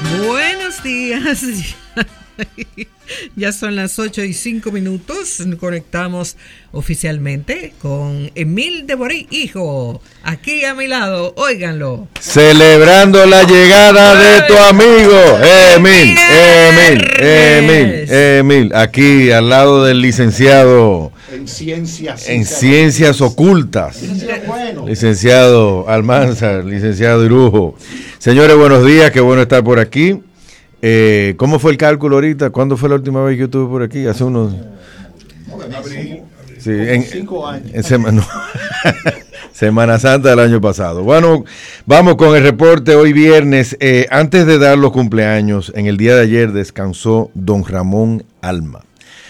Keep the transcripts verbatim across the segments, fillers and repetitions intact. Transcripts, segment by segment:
Buenos días. Ya son las ocho y cinco minutos. Conectamos oficialmente con Emil de Borí, hijo, aquí a mi lado. Óiganlo. Celebrando la llegada de tu amigo Emil, Emil, Emil, Emil, aquí al lado del licenciado en ciencias, en ciencias ocultas, bueno. licenciado Almanzar, licenciado Irujo. Señores, buenos días, qué bueno estar por aquí. Eh, ¿Cómo fue el cálculo ahorita? ¿Cuándo fue la última vez que yo estuve por aquí? Hace unos... Abril, sí, en, cinco años. En sema, no. Semana Santa del año pasado. Bueno, vamos con el reporte hoy viernes. Eh, antes de dar los cumpleaños, en el día de ayer descansó don Ramón Alma.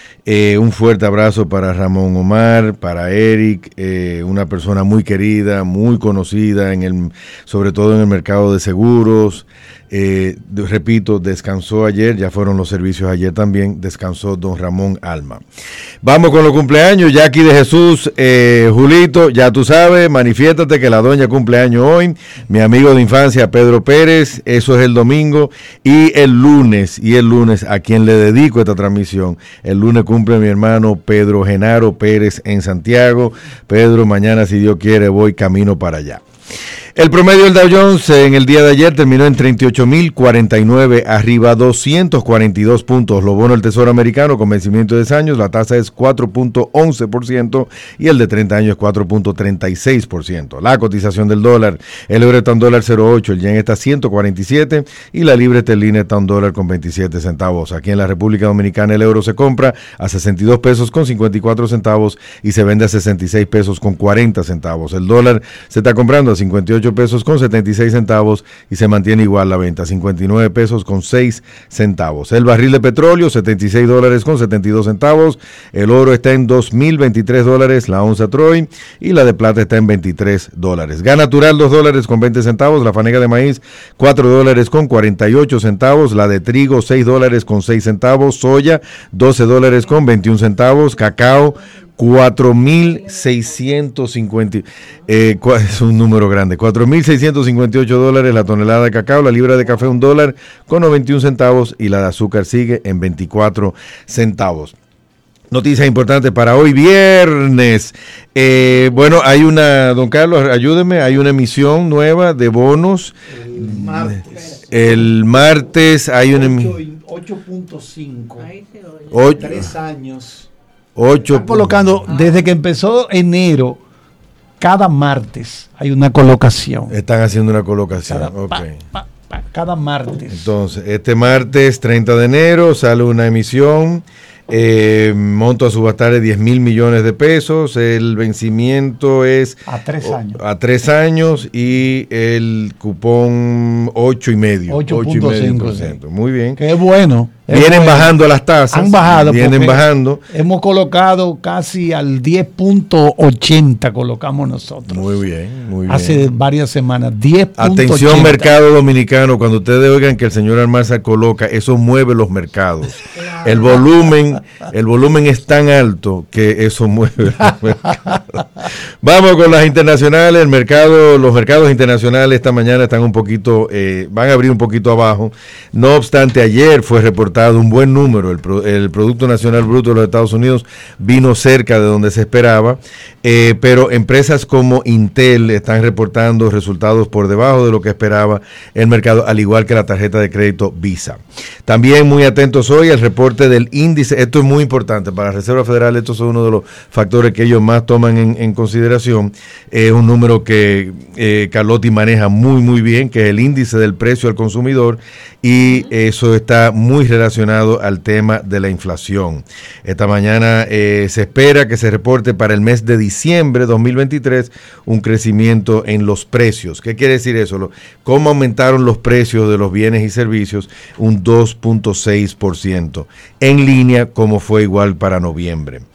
Eh, un fuerte abrazo para Ramón Omar, para Eric, eh, una persona muy querida, muy conocida, en el, sobre todo en el mercado de seguros. Eh, de, repito, descansó ayer, ya fueron los servicios ayer también, descansó don Ramón Alma. Vamos con los cumpleaños, Jackie de Jesús, eh, Julito, ya tú sabes, manifiéstate que la doña cumpleaños hoy, mi amigo de infancia Pedro Pérez, eso es el domingo, y el lunes, y el lunes a quien le dedico esta transmisión, el lunes cumple mi hermano Pedro Genaro Pérez en Santiago. Pedro, mañana si Dios quiere voy camino para allá. El promedio del Dow Jones en el día de ayer terminó en treinta y ocho mil cuarenta y nueve, arriba doscientos cuarenta y dos puntos. Los bonos del Tesoro americano con vencimiento de diez años, la tasa es cuatro punto once por ciento y el de treinta años cuatro punto treinta y seis por ciento. La cotización del dólar, el euro está a un dólar cero punto ocho, el yen está a ciento cuarenta y siete y la libra esterlina está a un dólar con veintisiete centavos. Aquí en la República Dominicana el euro se compra a sesenta y dos pesos con cincuenta y cuatro centavos y se vende a sesenta y seis pesos con cuarenta centavos. El dólar se está comprando a cincuenta y ocho pesos con setenta y seis centavos y se mantiene igual la venta, cincuenta y nueve pesos con seis centavos. El barril de petróleo, setenta y seis dólares con setenta y dos centavos. El oro está en dos mil veintitrés dólares, la onza Troy, y la de plata está en veintitrés dólares. Gas natural, dos dólares con veinte centavos. La fanega de maíz, cuatro dólares con cuarenta y ocho centavos. La de trigo, seis dólares con seis centavos. Soya, doce dólares con veintiún centavos. Cacao, cuatro mil seiscientos cincuenta, eh, es un número grande, cuatro mil seiscientos cincuenta y ocho dólares la tonelada de cacao, la libra de café un dólar con noventa y un centavos y la de azúcar sigue en veinticuatro centavos. Noticias importantes para hoy viernes. Eh, bueno, hay una, don Carlos, ayúdeme, hay una emisión nueva de bonos. El martes. El martes hay una emisión. ocho punto cinco. Tres años. ocho. Están colocando, desde que empezó enero, cada martes hay una colocación. Están haciendo una colocación. Cada, okay. pa, pa, pa, cada martes. Entonces, este martes treinta de enero sale una emisión. Eh, monto a subastar de diez mil millones de pesos. El vencimiento es a tres años. A tres años y el cupón ocho y medio. ocho punto cinco por ciento. Muy bien. Que es bueno. Es vienen bueno. bajando las tasas. Han bajado. Vienen bajando. Hemos colocado casi al diez punto ochenta colocamos nosotros. Muy bien, muy bien. Hace varias semanas. diez punto ochenta. Atención mercado dominicano, cuando ustedes oigan que el señor Almanzar coloca, eso mueve los mercados. El volumen, el volumen es tan alto que eso mueve los mercados. Vamos con las internacionales. El mercado, los mercados internacionales esta mañana están un poquito, eh, van a abrir un poquito abajo. No obstante, ayer fue reportado un buen número. El, Pro, el Producto Nacional Bruto de los Estados Unidos vino cerca de donde se esperaba, eh, pero empresas como Intel están reportando resultados por debajo de lo que esperaba el mercado, al igual que la tarjeta de crédito Visa. También muy atentos hoy al reporte del índice. Esto es muy importante para la Reserva Federal. Estos son uno de los factores que ellos más toman en, en consideración. Es un número que eh, Carlotti maneja muy muy bien, que es el índice del precio al consumidor, y eso está muy relacionado al tema de la inflación. Esta mañana eh, se espera que se reporte para el mes de diciembre de dos mil veintitrés un crecimiento en los precios. ¿Qué quiere decir eso? ¿Cómo aumentaron los precios de los bienes y servicios? Un dos punto seis por ciento, en línea como fue igual para noviembre.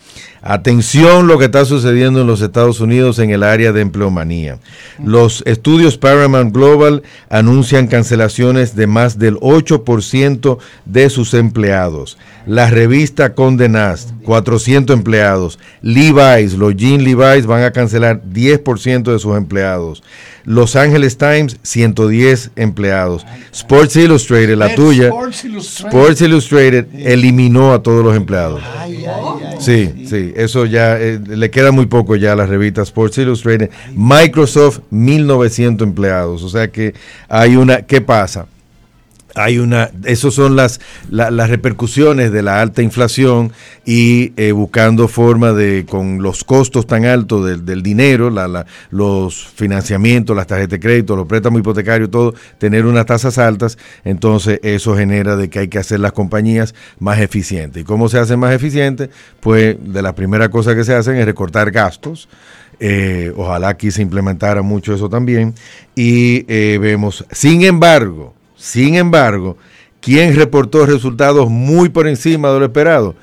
Atención lo que está sucediendo en los Estados Unidos en el área de empleomanía. Los estudios Paramount Global anuncian cancelaciones de más del ocho por ciento de sus empleados. La revista Condé Nast, cuatrocientos empleados. Levi's, los jeans Levi's van a cancelar diez por ciento de sus empleados. Los Angeles Times, ciento diez empleados. Sports Illustrated, la tuya, Sports Illustrated. Sports Illustrated eliminó a todos los empleados. Ay, ay, ay, Sí, sí, eso ya eh, le queda muy poco ya a la revista Sports Illustrated. Microsoft, mil novecientos empleados. O sea que hay una, ¿qué pasa? Hay una, esas son las, la, las repercusiones de la alta inflación y eh, buscando forma de, con los costos tan altos del, del dinero, la, la, los financiamientos, las tarjetas de crédito, los préstamos hipotecarios, todo, tener unas tasas altas, entonces eso genera de que hay que hacer las compañías más eficientes. ¿Y cómo se hacen más eficientes? Pues de las primeras cosas que se hacen es recortar gastos. Eh, ojalá aquí se implementara mucho eso también. Y eh, vemos, sin embargo, Sin embargo, ¿quién reportó resultados muy por encima de lo esperado?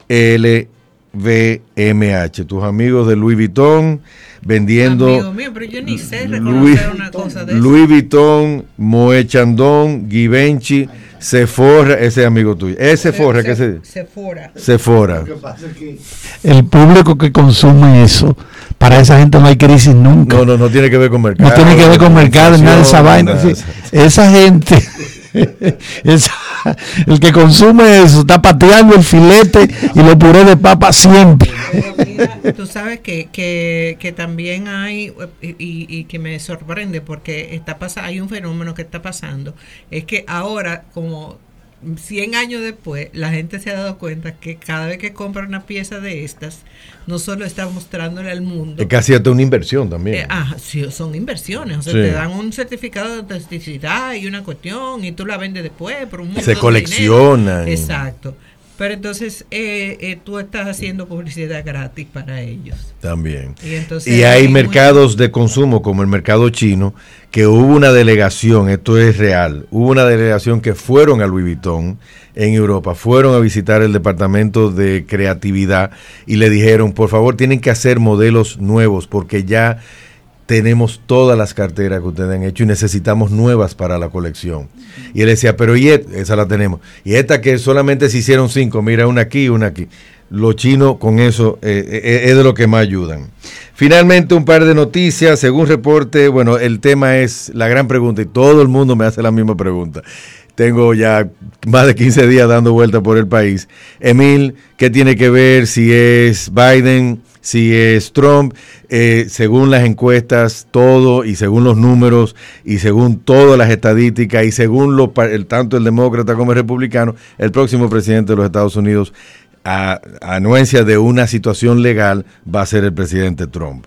L V M H, tus amigos de Louis Vuitton vendiendo Amigo mío, pero yo ni sé reconocer Louis, una cosa de Louis Vuitton, Moët Chandon, Givenchy, Sephora, ese es amigo tuyo. Es Sephora, ¿qué se dice? Sephora. Sephora. El público que consume eso, para esa gente no hay crisis nunca. No, no, no tiene que ver con mercado. No tiene que ver con mercado, nada de esa vaina. nada. Sí, esa gente, esa, el que consume eso, está pateando el filete y los purés de papa siempre. Pero mira, tú sabes que, que, que también hay, y, y que me sorprende porque está pasa, hay un fenómeno que está pasando, es que ahora, como cien años después, la gente se ha dado cuenta que cada vez que compra una pieza de estas, no solo está mostrándole al mundo. Es casi hasta una inversión también. Eh, ah, sí, son inversiones. O sea, Sí. te dan un certificado de autenticidad y una cuestión, y tú la vendes después por un montón Se de coleccionan. dinero. Exacto. Pero entonces eh, eh, tú estás haciendo publicidad gratis para ellos. También. Y, entonces Y hay muy- mercados de consumo como el mercado chino, que hubo una delegación, esto es real, hubo una delegación que fueron a Louis Vuitton en Europa, fueron a visitar el departamento de creatividad y le dijeron, por favor, tienen que hacer modelos nuevos porque ya tenemos todas las carteras que ustedes han hecho y necesitamos nuevas para la colección. Y él decía, pero y et- esa la tenemos. Y esta que solamente se hicieron cinco, mira, una aquí y una aquí. Los chinos con eso eh, eh, es de lo que más ayudan. Finalmente, un par de noticias. Según reporte, bueno, el tema es la gran pregunta y todo el mundo me hace la misma pregunta. Tengo ya más de quince días dando vuelta por el país. Emil, ¿qué tiene que ver si es Biden, si es Trump? Eh, según las encuestas, todo, y según los números, y según todas las estadísticas, y según lo, el, tanto el demócrata como el republicano, el próximo presidente de los Estados Unidos, a, a anuencia de una situación legal, va a ser el presidente Trump.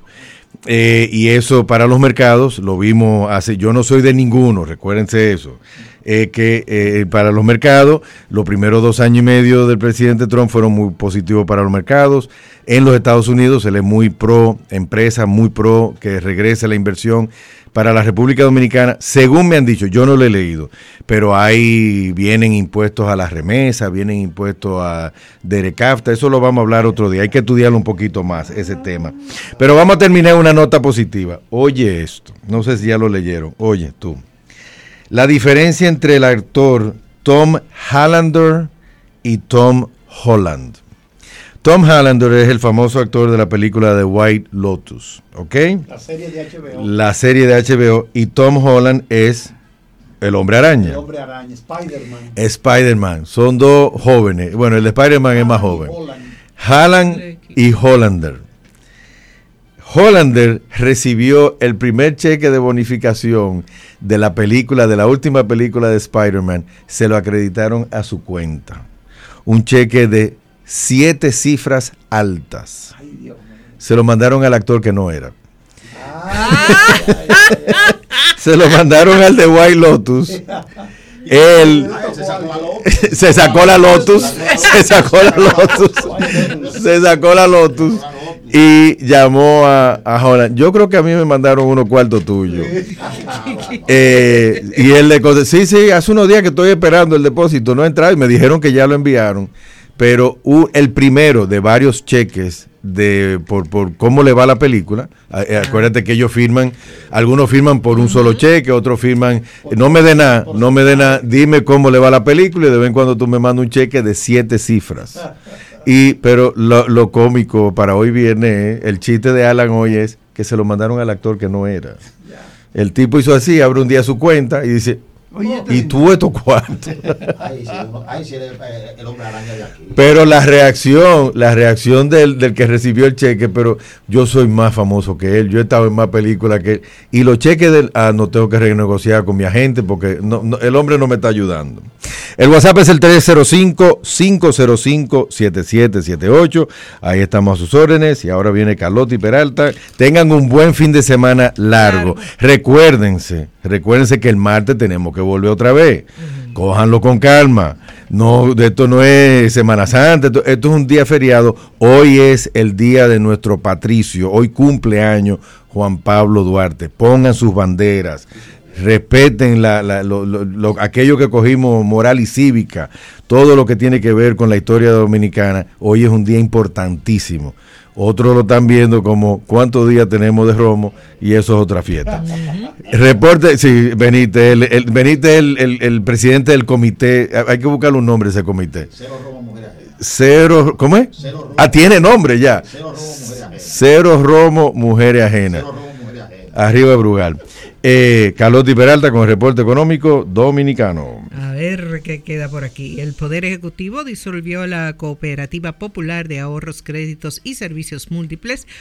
Eh, y eso para los mercados, lo vimos hace, yo no soy de ninguno, recuérdense eso, eh, que eh, para los mercados, los primeros dos años y medio del presidente Trump fueron muy positivos para los mercados. En los Estados Unidos él es muy pro empresa, muy pro que regrese la inversión. Para la República Dominicana, según me han dicho, yo no lo he leído, pero ahí vienen impuestos a las remesas, vienen impuestos a Derecafta, eso lo vamos a hablar otro día, hay que estudiarlo un poquito más, ese tema. Pero vamos a terminar una nota positiva. Oye esto, no sé si ya lo leyeron, oye tú. La diferencia entre el actor Tom Hollander y Tom Holland. Tom Hollander es el famoso actor de la película The White Lotus, ¿ok? La serie de H B O. La serie de H B O, y Tom Holland es el Hombre Araña. El Hombre Araña, Spider-Man. Spider-Man, son dos jóvenes. Bueno, el de Spider-Man es más joven. Holland y Hollander. Hollander recibió el primer cheque de bonificación de la película, de la última película de Spider-Man, se lo acreditaron a su cuenta. Un cheque de siete cifras altas. Ay, Dios mío. Se lo mandaron al actor que no era. Ay, ay, ay, ay. Se lo mandaron al de White Lotus. Él Se sacó la Lotus. se sacó la Lotus, se sacó la Lotus, se sacó la Lotus y llamó a, a Holland. Yo creo que a mí me mandaron unos cuartos tuyos. Eh, y él le contestó, sí, sí, hace unos días que estoy esperando el depósito, no ha entrado, y me dijeron que ya lo enviaron. pero uh, el primero de varios cheques de por, por cómo le va la película. Eh, acuérdate que ellos firman, algunos firman por un solo cheque, otros firman, no me dé nada, no me dé nada, dime cómo le va la película y de vez en cuando tú me mandas un cheque de siete cifras. Y pero lo, lo cómico para hoy viernes, el chiste de Alan hoy es que se lo mandaron al actor que no era. El tipo hizo así, abre un día su cuenta y dice, oye, y tú estos cuartos. Ahí sí, ahí sí el, el hombre araña de aquí. Pero la reacción, la reacción del, del que recibió el cheque, pero yo soy más famoso que él, yo he estado en más películas que él. Y los cheques del, ah, no tengo que renegociar con mi agente porque no, no, el hombre no me está ayudando. El WhatsApp es el tres cero cinco, cinco cero cinco, siete siete siete ocho. Ahí estamos a sus órdenes. Y ahora viene Carlota y Peralta. Tengan un buen fin de semana largo. Claro. Recuérdense, recuérdense que el martes tenemos que volver otra vez. Uh-huh. Cójanlo con calma. No, esto no es Semana Santa, esto, esto es un día feriado. Hoy es el día de nuestro patricio. Hoy cumpleaños Juan Pablo Duarte. Pongan sus banderas. Respeten la, la, lo, lo, lo, aquello que cogimos moral y cívica, todo lo que tiene que ver con la historia dominicana. Hoy es un día importantísimo. Otros lo están viendo como cuántos días tenemos de romo y eso es otra fiesta. Uh-huh. Reporte, sí, Benítez, el, el, Benítez el, el, el presidente del comité, hay que buscarle un nombre a ese comité. Cero romo, mujer ajena. Cero, ¿cómo es? Cero romo. Ah, tiene nombre ya. Cero romo, mujeres ajenas. Cero romo, mujeres ajenas. Cero romo, mujeres ajenas. Arriba de Brugal. Eh, Carlota y Peralta con el reporte económico dominicano. A ver qué queda por aquí. El Poder Ejecutivo disolvió la Cooperativa Popular de Ahorros, Créditos y Servicios Múltiples